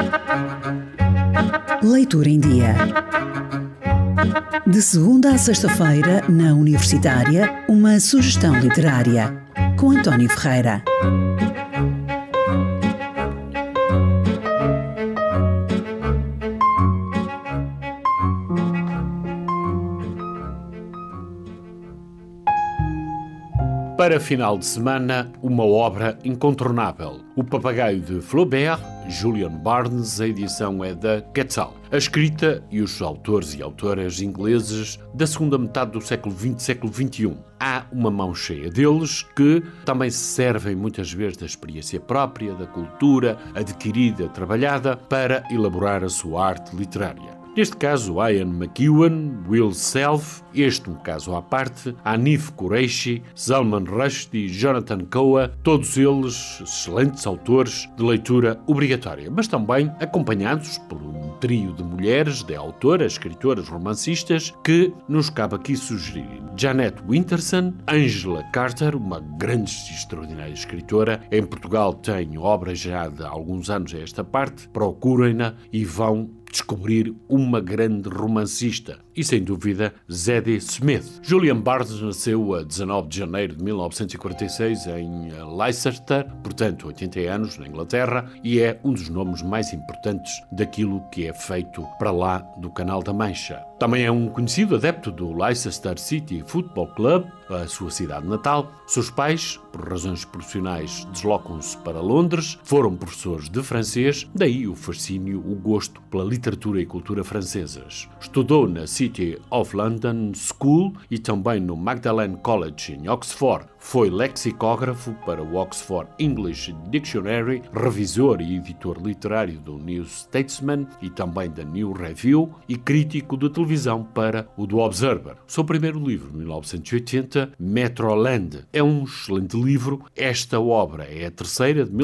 Leitura em Dia. De segunda a sexta-feira, na Universitária, uma sugestão literária, com António Ferreira. Para final de semana, uma obra incontornável. O Papagaio de Flaubert, Julian Barnes, a edição é da Quetzal. A escrita e os autores e autoras ingleses da segunda metade do século XX e século XXI. Há uma mão cheia deles que também se servem muitas vezes da experiência própria, da cultura adquirida, trabalhada, para elaborar a sua arte literária. Neste caso, Ian McEwan, Will Self, este um caso à parte, Hanif Kureishi, Salman Rushdie e Jonathan Coe, todos eles excelentes autores de leitura obrigatória, mas também acompanhados por um trio de mulheres, de autoras, escritoras, romancistas, que nos cabe aqui sugerir. Jeanette Winterson, Angela Carter, uma grande e extraordinária escritora. Em Portugal tem obras já de alguns anos a esta parte, procurem-na e vão descobrir uma grande romancista. E, sem dúvida, Zadie Smith. Julian Barnes nasceu a 19 de janeiro de 1946 em Leicester, portanto 80 anos, na Inglaterra, e é um dos nomes mais importantes daquilo que é feito para lá do Canal da Mancha. Também é um conhecido adepto do Leicester City Football Club, a sua cidade natal. Seus pais, por razões profissionais, deslocam-se para Londres, foram professores de francês, daí o fascínio, o gosto pela literatura e cultura francesas. Estudou na City of London School e também no Magdalen College em Oxford. Foi lexicógrafo para o Oxford English Dictionary, revisor e editor literário do New Statesman e também da New Review e crítico de televisão para o The Observer. O seu primeiro livro, de 1980, Metroland, é um excelente livro. Esta obra é a terceira, de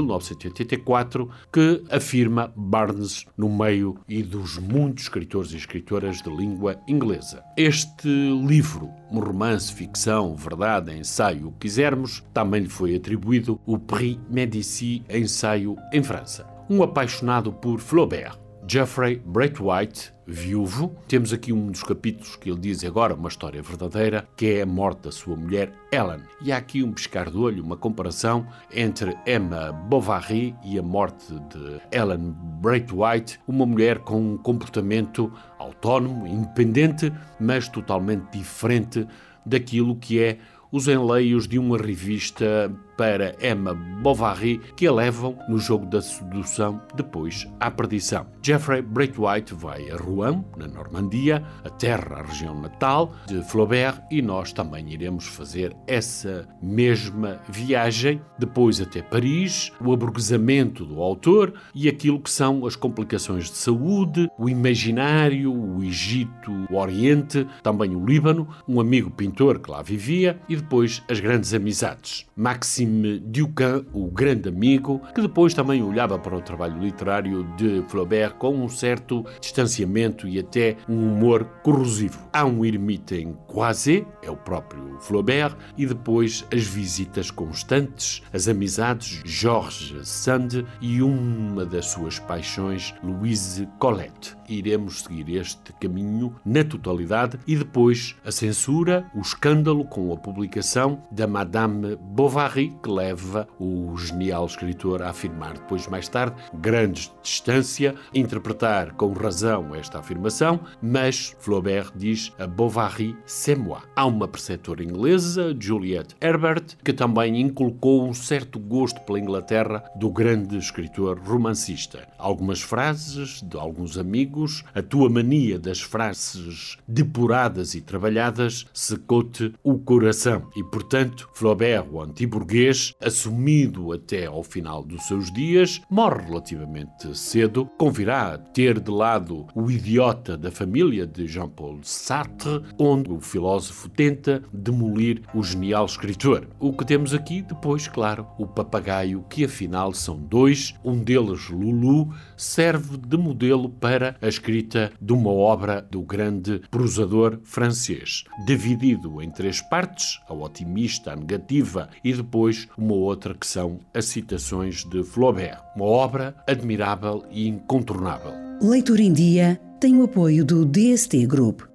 1984, que afirma Barnes no meio e dos muitos escritores e escritoras de língua inglesa. Este livro, um romance, ficção, verdade, ensaio, o que quisermos, também lhe foi atribuído o Prix Médicis ensaio em França. Um apaixonado por Flaubert, Geoffrey Braithwaite, viúvo. Temos aqui um dos capítulos que ele diz agora uma história verdadeira, que é a morte da sua mulher Ellen. E há aqui um piscar de olho, uma comparação entre Emma Bovary e a morte de Ellen Braithwaite, uma mulher com um comportamento autónomo, independente, mas totalmente diferente daquilo que é os enleios de uma revista para Emma Bovary que a levam no jogo da sedução depois à perdição. Geoffrey Braithwaite vai a Rouen, na Normandia, a terra, a região natal de Flaubert, e nós também iremos fazer essa mesma viagem, depois até Paris, o aburguesamento do autor e aquilo que são as complicações de saúde, o imaginário, o Egito, o Oriente, também o Líbano, um amigo pintor que lá vivia e depois as grandes amizades. Maxime Duchamp, o grande amigo, que depois também olhava para o trabalho literário de Flaubert com um certo distanciamento e até um humor corrosivo. Há um ermita em Croisset, é o próprio Flaubert, e depois as visitas constantes, as amizades, Georges Sand e uma das suas paixões, Louise Colette. Iremos seguir este caminho na totalidade e depois a censura, o escândalo com a publicação da Madame Bovary, que leva o genial escritor a afirmar depois, mais tarde, grande distância, interpretar com razão esta afirmação, mas Flaubert diz a Bovary c'est moi. Há uma preceptora inglesa, Juliet Herbert, que também inculcou um certo gosto pela Inglaterra do grande escritor romancista. Algumas frases de alguns amigos, a tua mania das frases depuradas e trabalhadas secou-te o coração. E, portanto, Flaubert, o antiburguês, assumido até ao final dos seus dias, morre relativamente cedo, convirá a ter de lado o idiota da família de Jean-Paul Sartre, onde o filósofo tenta demolir o genial escritor. O que temos aqui depois, claro, o papagaio, que afinal são dois, um deles, Lulu, serve de modelo para a escrita de uma obra do grande prosador francês. Dividido em 3 partes, a otimista, a negativa, e depois uma outra que são as citações de Flaubert. Uma obra admirável e incontornável. Leitura em Dia tem o apoio do DST Group.